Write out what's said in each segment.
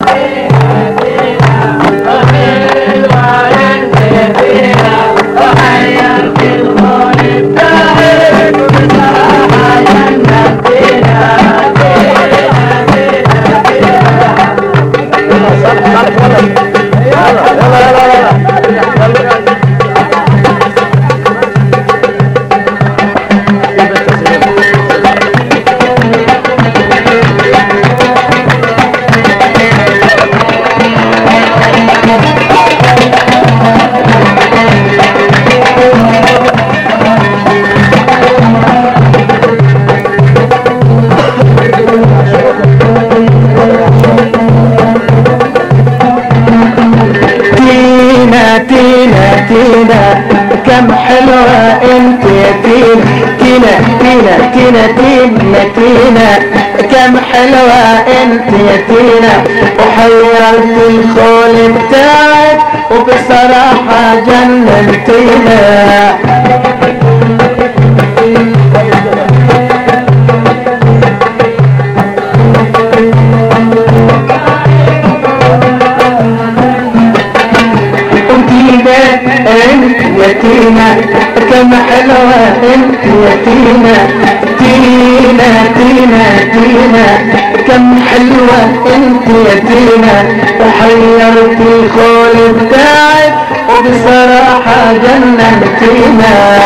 كم حلوة انت يا تينا تينا تينا تينا تينا كم حلوة انت يا تينا وحيرت الخول بتاعك وبصراحة جننتينا. انت يا تينا كم حلوة انت يا تينا تينا تينا تينا كم حلوة انت يا تينا وحيرت الخول بتاعك وبصراحة جننتينا.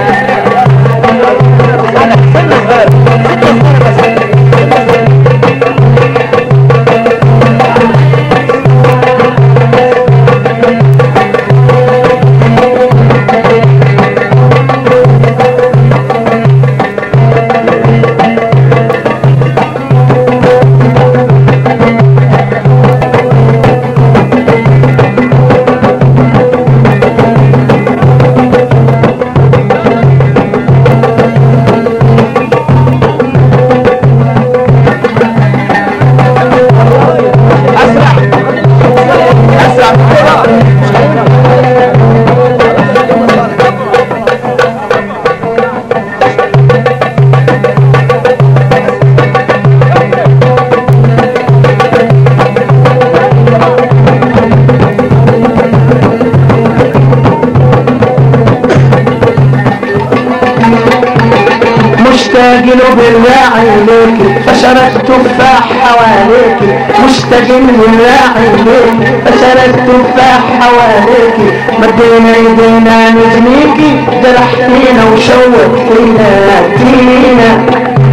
مشتاقين بالراعي ليكي فشرت تفاح حواليكي مشتاقين بالراعي ليكي فشرت تفاح حواليكي مدينا ايدينا نجنيكي جرحتينا وشوقتينا تينا.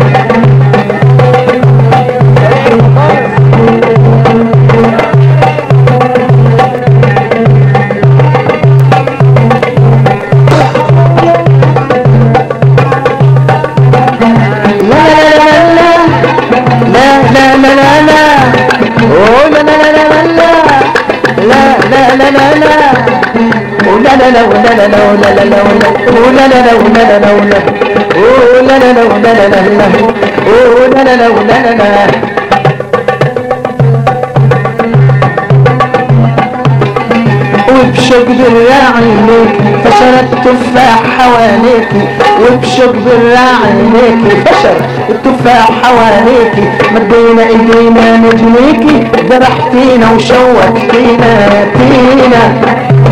وبشوق بالراعي ليكي فشرت التفاح حواليكي وبشوق بالراعي ليكي فشرت التفاح حواليكي مدينا ايدينا نجنيكي ذبحتينا وشوقتينا تينا.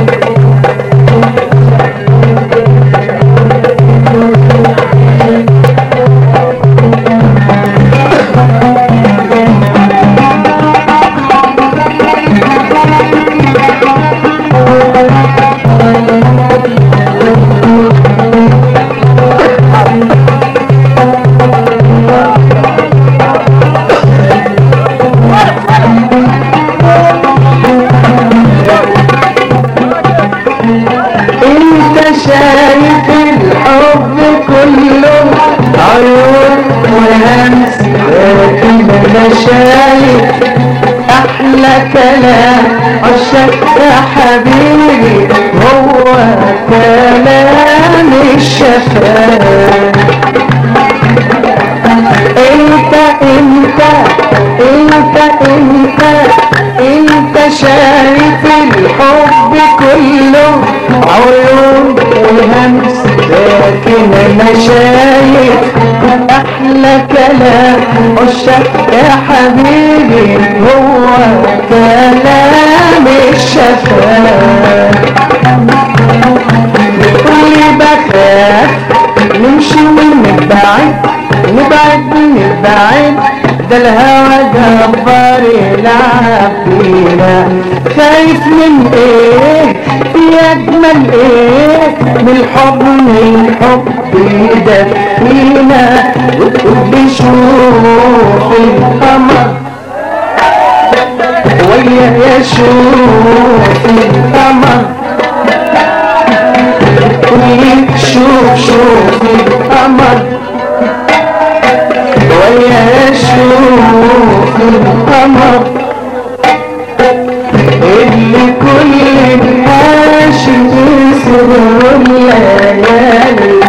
شايف الحب كله عيون وهمس لكن انا شايف احلى كلام عشق يا حبيبي هو كلام الشفاء. انت شايف الحب كله عيون وهمس لكن انا شايف احلى كلام عشاق يا حبيبي هو كلام الشفاء. بتقولي بخاف نمشي ونبعد نبعد ده الهوى جبار يلعب فينا. خايف من ايه يا اجمل ايه من الحب يدفينا. وتقولي شوف القمر ويا شوف القمر. تقولي شوف القمر ويا شوف القمر اللي كل الناس يسهروا الليالي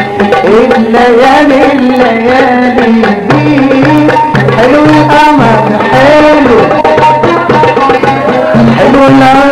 دي. حلو القمر حلو